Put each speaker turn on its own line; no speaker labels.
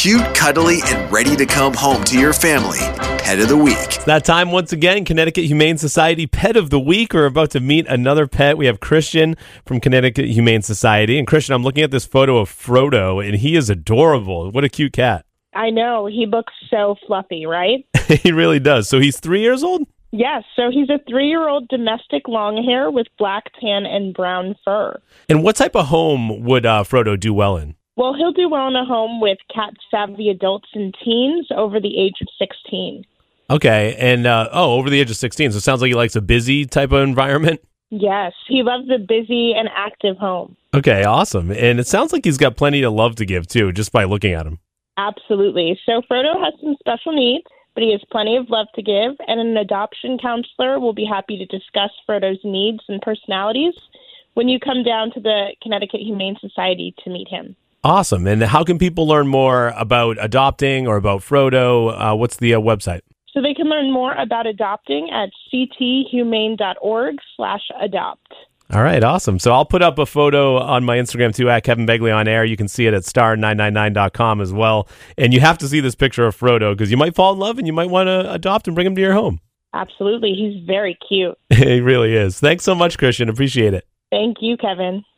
Cute, cuddly, and ready to come home to your family. Pet of the Week.
It's that time once again, Connecticut Humane Society Pet of the Week. We're about to meet another pet. We have Christian from Connecticut Humane Society. And Christian, I'm looking at this photo of Frodo, and he is adorable. What a cute cat.
I know. He looks so fluffy, right?
He really does. So he's 3 years old?
Yes. So he's a 3-year-old domestic longhair with black, tan, and brown fur.
And what type of home would Frodo do well in?
Well, he'll do well in a home with cat-savvy adults and teens over the age of 16.
Okay. And, over the age of 16. So it sounds like he likes a busy type of environment?
Yes. He loves a busy and active home.
Okay, awesome. And it sounds like he's got plenty of love to give, too, just by looking at him.
Absolutely. So Frodo has some special needs, but he has plenty of love to give, and an adoption counselor will be happy to discuss Frodo's needs and personalities when you come down to the Connecticut Humane Society to meet him.
Awesome. And how can people learn more about adopting or about Frodo? What's the website?
So they can learn more about adopting at cthumane.org/adopt.
All right, awesome. So I'll put up a photo on my Instagram, too, at Kevin Begley on air. You can see it at star999.com as well. And you have to see this picture of Frodo because you might fall in love and you might want to adopt and bring him to your home.
Absolutely. He's very cute.
He really is. Thanks so much, Christian. Appreciate it.
Thank you, Kevin.